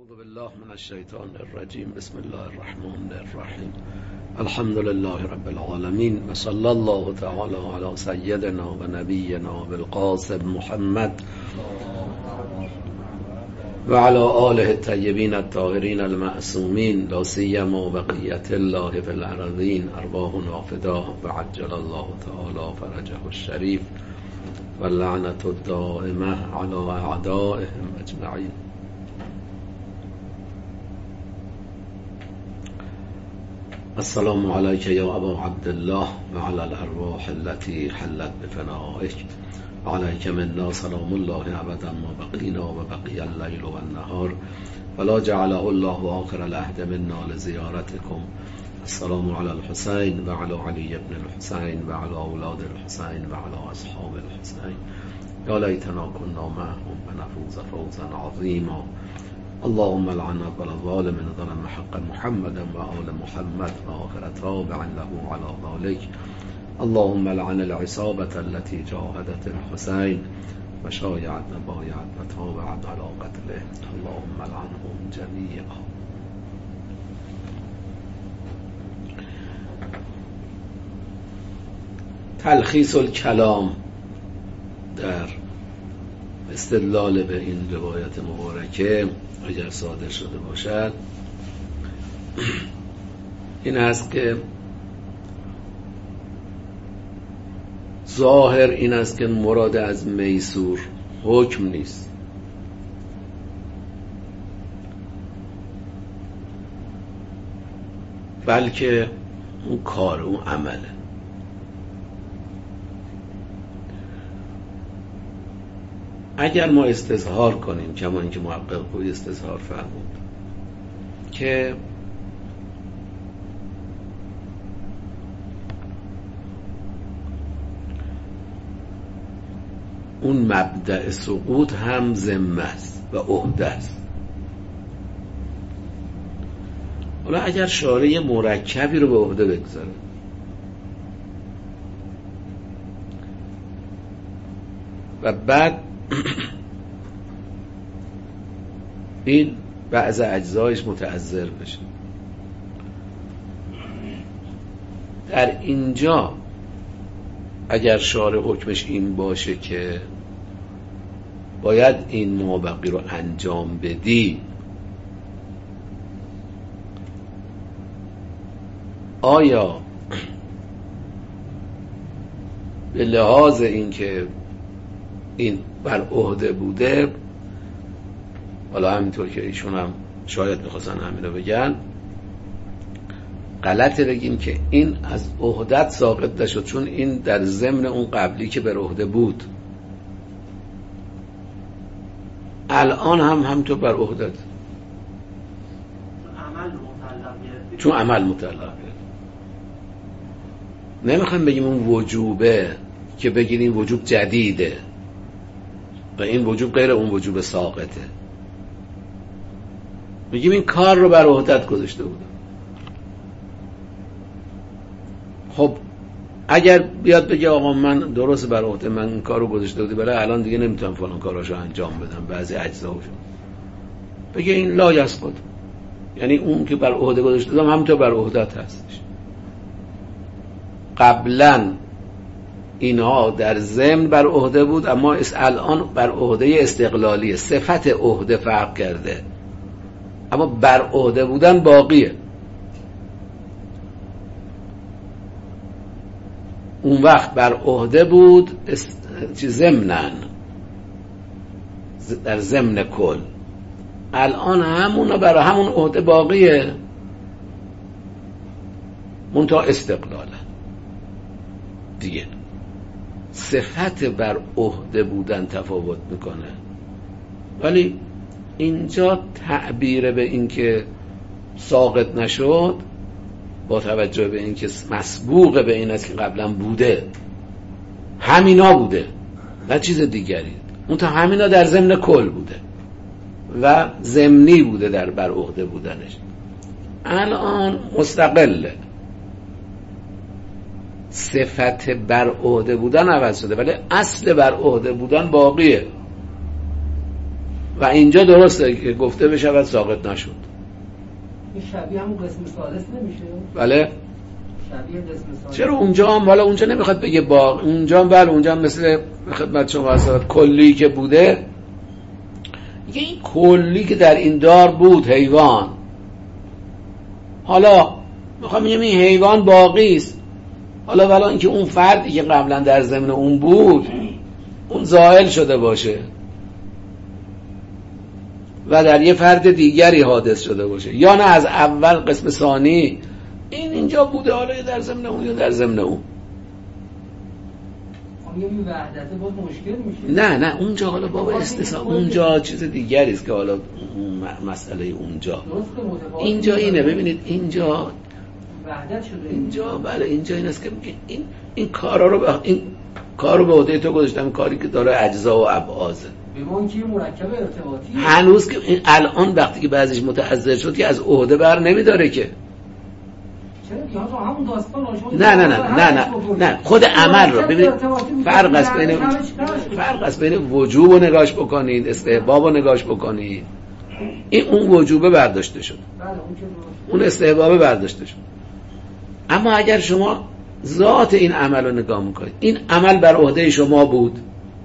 اعوذ بالله من الشیطان الرجیم. بسم الله الرحمن الرحیم. الحمد لله رب العالمین و صلی الله تعالی علی سیدنا و نبینا بالقاسم محمد و علی آله الطیبین الطاهرین المعصومین لا سیما بقیة الله فی الارضین ارواحنا فداه و عجل الله تعالی فرجه الشریف و لعنت الدائمه علی اعدائهم اجمعین. السلام علیک یا ابا عبدالله و علی الارواح التي حلت بفنائک علیک منا سلام الله ابدا ما بقینا و بقی اللیل و النهار ولا جعله الله آخر العهد منا لزیارتکم. السلام علی الحسین و علی علی بن الحسین و علی اولاد الحسین و علی اصحاب الحسین. یا لیتنا کنا معهم فنفوز فوزا عظیما. اللهم لعن اول الظالم ظلم حق محمد و آل محمد و آخر تابع له على ذلك. اللهم لعن العصابة التي جاهدت الحسين و شایعت و بایعت و تابعت على قتله. اللهم لعنهم جميعا. تلخیص الکلام در استدلال به این روایت مبارکه اگر صادر شده باشد این است که ظاهر این است که مراد از میسور حکم نیست، بلکه اون کار، اون عمله. اگر ما استظهار کنیم کما اینکه محقق گوی استظهار فرمود که اون مبدأ سقوط هم ذمه است و عهده است. حالا اگر شارع مرکبی رو به عهده بگذاره و بعد این بعض اجزایش متعذر بشه، در اینجا اگر شارع حکمش این باشه که باید این مابقی رو انجام بدی، آیا به لحاظ این که این بر عهده بوده، حالا همینطور که ایشون هم شاید میخواستن همین رو بگن، غلطه بگیم که این از عهدت ساقط نشد، چون این در ضمن اون قبلی که بر عهده بود الان هم همینطور بر عهدت، چون عمل مطلقه. نمیخوایم بگیم اون وجوبه که بگیم این وجوب جدیده و این وجوب غیر اون وجوب ساقطه، میگیم این کار رو بر عهدت گذاشته بودم. خب اگر بیاد بگه آقا من درست بر عهده من این کار رو گذاشته بودی، برای الان دیگه نمیتونم فلان کاراشو انجام بدم، بعضی اجزاشو، بگه این لا یسقط، یعنی اون که بر عهده گذاشته بودم همونطور بر عهدت هستش. قبلا اینها در ضمن بر عهده بود، اما الان بر عهده استقلالیه، صفت عهده فرق کرده، اما بر عهده بودن باقیه. اون وقت بر عهده بود ضمناً در ضمن کل، الان همون برای همون عهده باقیه، منتها استقلاله دیگه. صفت بر عهده بودن تفاوت میکنه، ولی اینجا تعبیر به این که ساقط نشد با توجه به این که مسبوق به این است که قبلا بوده، همینا بوده نه چیز دیگری، اون تا همینا در ضمن کل بوده و ضمنی بوده در بر عهده بودنش، الان مستقله. صفت بر عهده بودن عوض شده ولی اصل بر عهده بودن باقیه. و اینجا درسته که گفته بشود ساقط نشد. این شبیه همون قسم ثالث نمیشه؟ بله شبیه قسم ثالث. چرا اونجا هم حالا اونجا نمیخواد بگه باغ، اونجا هم بله اونجا هم مثل خدمت شما هست کلی که بوده، یه این کلی که در این دار بود حیوان، حالا میخوام بگم این حیوان باقی است، حالا ولی اینکه اون فردی که قبلا در ضمن اون بود اون زائل شده باشه و در یه فرد دیگری حادث شده باشه، یا نه از اول قسم ثانی این اینجا بوده حالا در ضمن اون یا در ضمن اون. این وحدت باز مشکل میشه. نه اونجا حالا بابا استثنا، اونجا چیز دیگری است که حالا مسئله اونجا اینجا اینه. ببینید اینجا وحدت شده اینجا بله اینجا این است که این کارا رو به عهده تو گذاشتم، کاری که داره اجزا و ابعاده ببین که مرکب ارتباطی هنوز که الان وقتی که بعضیش متعذر شد که از عهده بر نمیداره که همون داستان نه خود عمل رو ببینید فرق است بین وجوب رو نگاش بکنید، استحباب رو نگاش بکنید. این اون وجوبه برداشته شد، اون استحبابه برداشته شد. اما اگر شما ذات این عمل رو نگاه میکنید، این عمل بر عهده شما بود،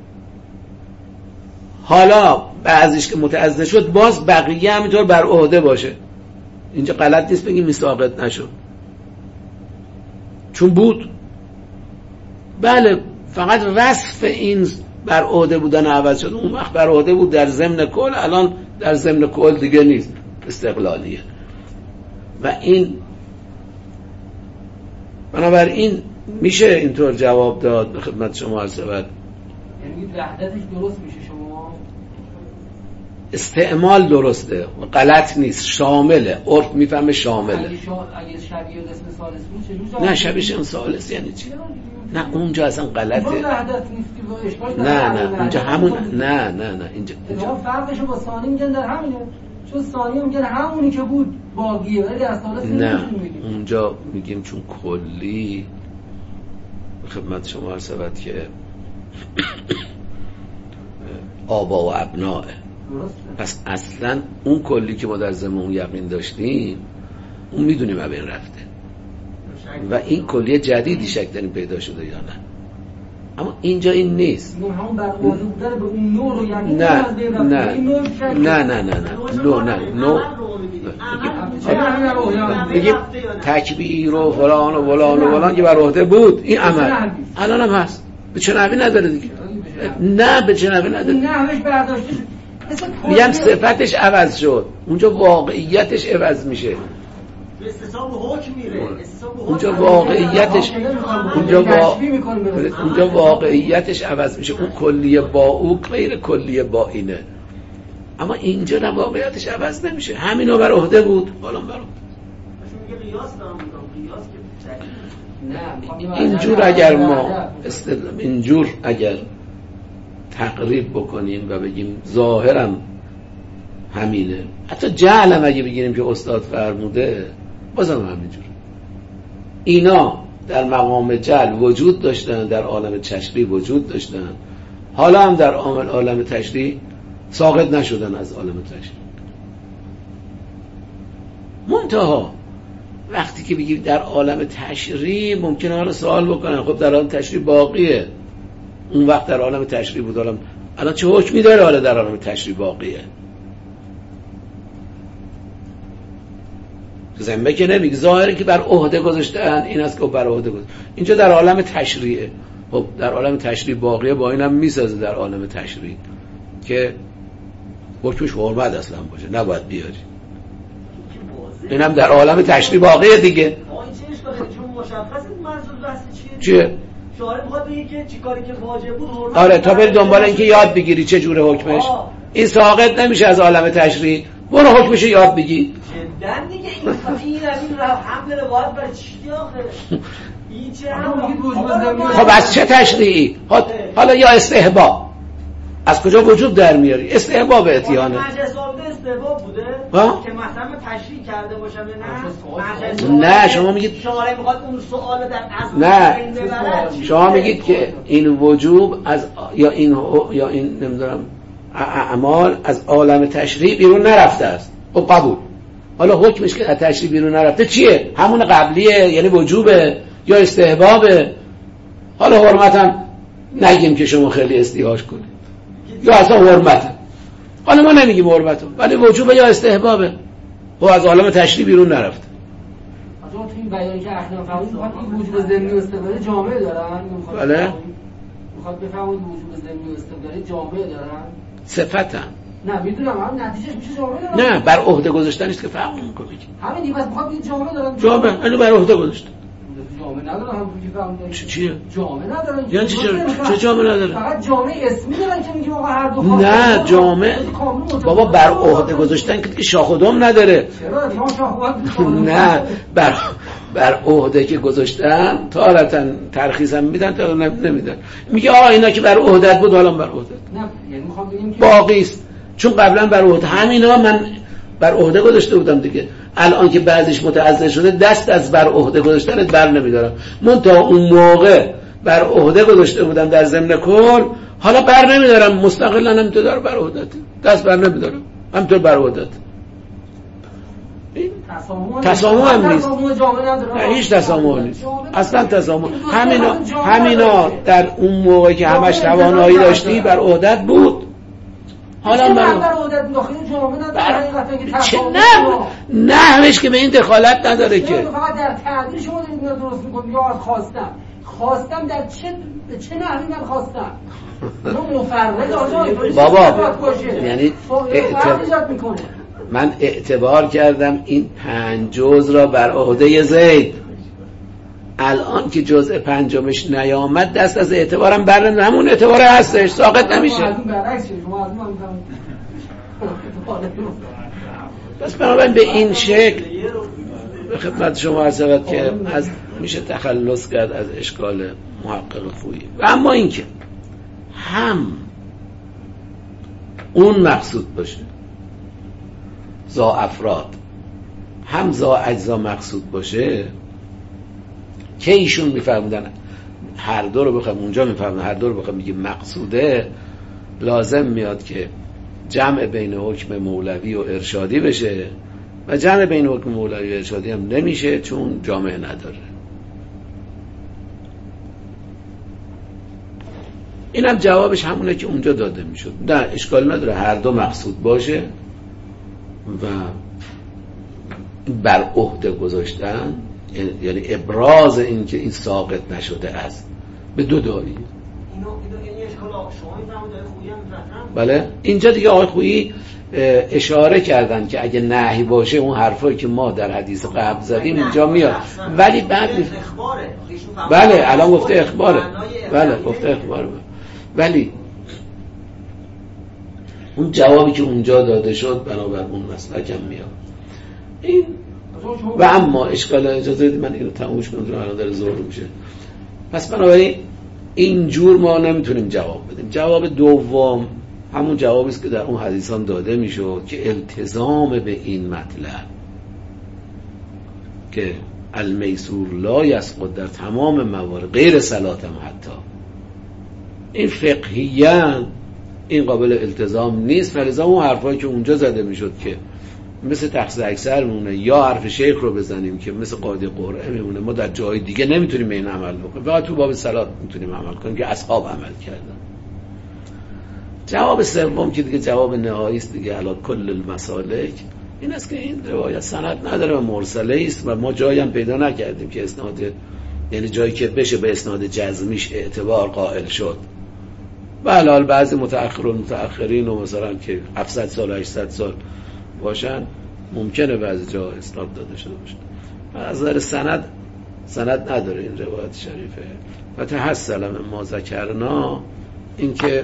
حالا بعضیش که متعذر شد باز بقیه همینطور بر عهده باشه، اینجا غلط نیست بگیم ساقط نشد چون بود. بله فقط وصف این بر عهده بودن عوض شد، اون وقت بر عهده بود در ضمن کل، الان در ضمن کل دیگه نیست، استقلالیه. و این بنابراین میشه اینطور جواب داد به خدمت شما عرض شود. یعنی وحدتش درست میشه، شما استعمال درسته و غلط نیست، شامله، عرف میفهمه شامله. اگه شبیه قسم ثالث بود چجوری؟ نه شبیه قسم ثالث یعنی چی؟ نه اونجا اصلا غلطه. وحدت نیست که اشکال نه اونجا همون نه اینجا فرقشو با ثانی میگن در همینه، چون ثانی میگن همونی که بود باقیه، ولی از ثالث نه اونجا میگیم چون کلی خدمت شما عرض شود که آبا و ابناه، پس اصلا اون کلی که ما در زمان یقین داشتیم اون میدونیم ابین رفته و این کلیه جدیدی شک داریم پیدا شده یا نه. اما اینجا این نیست. همون برقوازه بودن به اون نور رو یقین بگیم تکبیر و فلان و فلان و فلان که بر عهده بود این عمل الان هم هست، به چه نحوی نداره دیگه. نه به چه نحوی نداره، نحوش برداشته میگم صفتش عوض شد، اونجا واقعیتش عوض میشه، اونجا واقعیتش اونجا واقعیتش عوض میشه، اون کلیه با او غیر کلیه با اینه. اما اینجا نه واقعیتش عوض نمیشه، همینو بر عهده بود حالا بر اینجور اگر ما اینجور اگر تقریب بکنیم و بگیم ظاهرم همینه، حتی جهلم اگه بگیریم که استاد فرموده بازم همینجور، اینا در مقام جهل وجود داشتن، در عالم تشریع وجود داشتن، حالا هم در عالم تشریع ساقط نشدن از عالم تشریع. منتها وقتی که بگیم در عالم تشریع ممکنه حالا سوال بکنن خب در عالم تشریع باقیه، اون وقت در عالم تشریع بود، الان چه حکمی داره حالا در عالم تشریع باقیه؟ ذمه که نمیگه، ظاهره که بر عهده گذاشتن، این است که بر عهده گذاشتن، اینجا در عالم تشریعه. خب در عالم تشریع باقیه، با اینم میسازه در عالم تشریع که حکمش حرمت اصلا باشه، نباید بیاری، اینم در عالم تشریع باقیه دیگه. چون مشخصه منظور بحث چیه؟ شارع میخواد بگه که چی کاری که واجب بود حرمت. آره تا بری دنبال اینکه یاد بگیری چه جوره حکمش. این ساقط نمیشه از عالم تشریع، برو حکمش یاد بگی. جدا دیگه این حمل روایت برای چی آخه؟ این چه هم خب از چه تشریعی؟ حالا یا استحباب از کجا وجود در میاری؟ استحباب اتیانه. مجلس عامه استحباب بوده که مثلا تشریح کرده باشم نه شما میگید شارع میخواد اون سوال در اصل نه شما میگید که این وجوب از یا این نمیدونم اعمال از عالم تشریع بیرون نرفته است. خب قبول. حالا حکمش که از تشریع بیرون نرفته چیه؟ همون قبلیه، یعنی وجوبه یا استحبابه. حالا حرمتم نگیم که شما خیلی استیحاش کنید، یا اصلا حرمته. حالا ما نمیگیم حرمته، ولی وجوبه یا استحبابه. خب از عالم تشریع بیرون نرفته. تو این بیانی که اخیراً فرمودید این وجوب ضمنی و استقلالی جامعه دارن؟ بله. میخواد بفهمید وجوب ضمنی و استقلالی جامعه دارن؟ صفتن. نه میدونم، هم نتیجهش میشه جامعه دارن. نه، بر عهده گذاشتن است که فهم میکنه. همین دیگه، بس میخواد بگید جامعه دارن. جامعه اینو بر عهده گذاشته. جامعه ندارن، هم که فهمیدن. چیه؟ جامعه ندارن. یعنی چه جامعه ندارن؟ فقط جامعه اسمی دارن که میگیم آقا هر دو نه، جامعه بابا بر عهده گذاشتن که شاخ و دم نداره. چرا؟ شما شاخ و نه، بر عهده که گذاشتن تارتا ترخیص هم میدن تا نمیدن. میگه آقا اینا که بر عهدت بود حالا بر عهدت. نه، یعنی میخوام بگم که باقی است. چون قبلا بر عهده همینا من بر عهده گذاشته بودم دیگه. الان که بعضیش متعذر شده دست از بر عهده گذاشتن بر نمیدارم. من تا اون موقع بر عهده گذاشته بودم در ضمن کل، حالا بر نمیدارم. مستقلا همینطور دارم بر عهدت، دست بر نمیدارم، همینطور بر عهدت. تسامح هم نیست. هیچ تسامح نیست اصلا. تسامح همینا در اون موقع که همش توانایی داشتی بر عهدت بود. حالا بر عهدت داخل جامعه نداره. چه نه همش که به این دخالت نداره که. فقط در تعبیر شما دارید درست می‌کنید. یا خواستم در چه نحوی من خواستم؟ اون مفرد آجای بابا یعنی من اعتبار کردم این 5 جزء را بر عهده زید. الان که جزء 5مش نیامد دست از اعتبارم برنده. همون اعتبار هستش، ساقط نمیشه. بس بنابراین به این شکل به خدمت شما عرض شود که از میشه تخلص کرد از اشکال محقق خویی. و اما این که هم اون مقصود باشه زا افراد، هم زا اجزا مقصود باشه که ایشون میفهمیدن هر دو رو بخوام اونجا میفهمن هر دو رو بخوام میگیم مقصوده، لازم میاد که جمع بین حکم مولوی و ارشادی بشه و جمع بین حکم مولوی و ارشادی هم نمیشه چون جامعه نداره. اینم جوابش همونه که اونجا داده میشد. نه اشکال نداره هر دو مقصود باشه و بر عهده گذاشتن، یعنی ابراز این که این ساقط نشده است به دو دایی. اینو اشکال شما میفهمید خویی هم میفهمن. بله اینجا دیگه آقای خویی اشاره کردن که اگه نهی باشه اون حرفایی که ما در حدیث قبل زدیم اینجا میاد، ولی بعد بله الان گفته اخباره، بله گفته اخباره، ولی اون جوابی که اونجا داده شد بنابر اون مسلک هم میاد. این و اما اشکال اجازه بدید من اینو تمومش کنم الان داره ظهر میشه. پس بنابراین اینجور ما نمیتونیم جواب بدیم. جواب دوم همون جوابی است که در اون حدیثان داده میشد که التزام به این مطلب که المیسور لا یسقط در تمام موارد غیر صلات هم حتی این فقهیاً این قابل التزام نیست. فلذا اون حرفایی که اونجا زده میشد که مثل تقصیر اکثر میمونه یا حرف شیخ رو بزنیم که مثل قاضی قرعه میمونه، ما در جای دیگه نمیتونیم به این عمل بکنیم، فقط تو باب صلات میتونیم عمل کنیم که اصحاب عمل کردن. جواب سوم که دیگه جواب نهایی است دیگه علی کل المسالک این است که این روایت سند نداره و مرسله است و ما جایی هم پیدا نکردیم که اسناد، یعنی جایی که بشه به اسناد جزمیش اعتبار قائل شد. بله بعضی متأخرین و مثلا که 700 سال 800 سال باشن ممکنه بعضی جا اسناد داده شده باشه. از نظر سند نداره این روایت شریفه. و تحصل من ما ذکرنا این که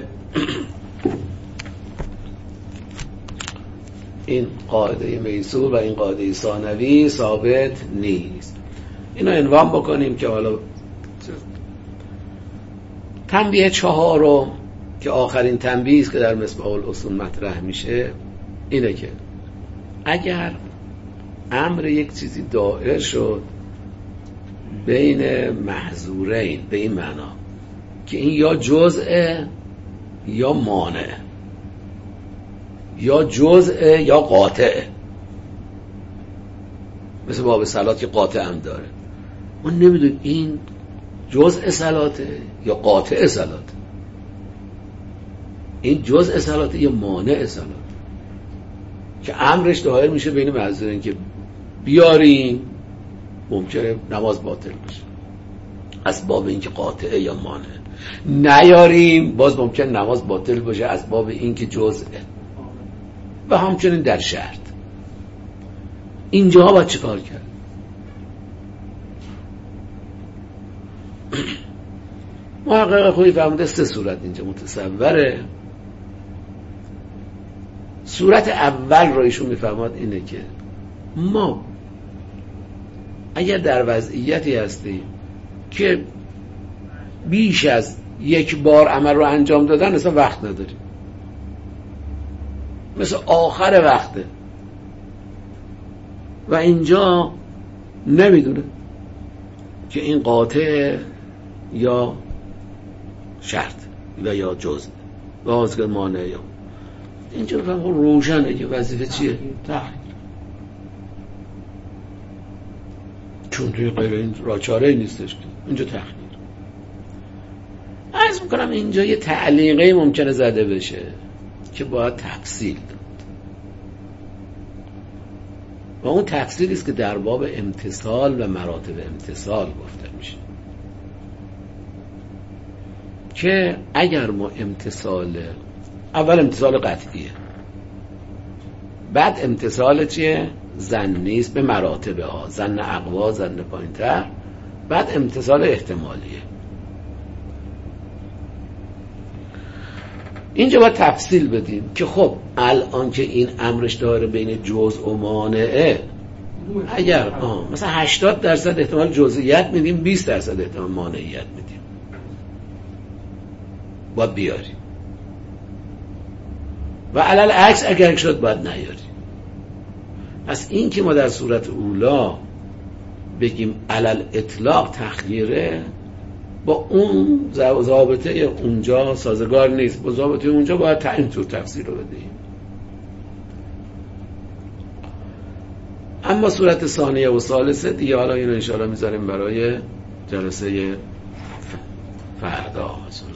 این قاعده میسور و این قاعده ثانوی ثابت نیست. اینو عنوان بکنیم که حالا تنبیه 4 که آخرین تنبیه است که در مصباح الاصول مطرح میشه اینه که اگر امر یک چیزی دائر شد بین محظورین به این معنا که این یا جزء یا مانع، یا جزء یا قاطعه. مثل باب صلات که قاطع هم داره، ما نمیدونیم این جزء صلاته یا قاطع صلاته، این جزء صلاته یا مانع صلاته، که امرش دایر میشه بین معذورین که بیاریم ممکنه نماز باطل بشه از باب اینکه قاطعه یا مانع، نیاریم باز ممکن نماز باطل باشه از باب اینکه جزءه. و همچنین در شرط. اینجاها باید چه کار کرد؟ محقق خویی فرموده 3 صورت اینجا متصوره. صورت اول رو ایشون میفرماد اینه که ما اگر در وضعیتی هستیم که بیش از 1 بار عمل رو انجام دادن اصلا وقت نداریم، مثل آخر وقته و اینجا نمیدونه که این قاطع یا شرط و یا جزء و آزگاه مانع یا اینجا فهم روشنه که وظیفه چیه؟ تحقیق. چون توی غیر این را چاره نیستش که اینجا تحقیق. عرض میکنم اینجا یه تعلیقه ممکنه زده بشه که باید تفصیل داد و اون تفصیلی است که در باب امتثال و مراتب امتثال گفته میشه که اگر ما اول امتثال قطعیه، بعد امتثال چیه؟ ظنی است به مراتب ها، ظن اقوا، ظن پایین‌تر، بعد امتثال احتمالیه. اینجا باید تفصیل بدیم که خب الان که این امرش داره بین جزء و مانعه، اگر مثلا 80% احتمال جزئیت میدیم، 20% احتمال مانعیت میدیم، باید بیاریم و علل عکس اگر شد باید نیاریم. پس این که ما در صورت اولا بگیم علل اطلاق تخییره با اون ضابطه اونجا سازگار نیست، با ضابطه اونجا باید اینطور تفسیر رو بدهیم. اما صورت ثانیه و ثالثه دیگه حالا اینو انشاءالله میذاریم برای جلسه فردا.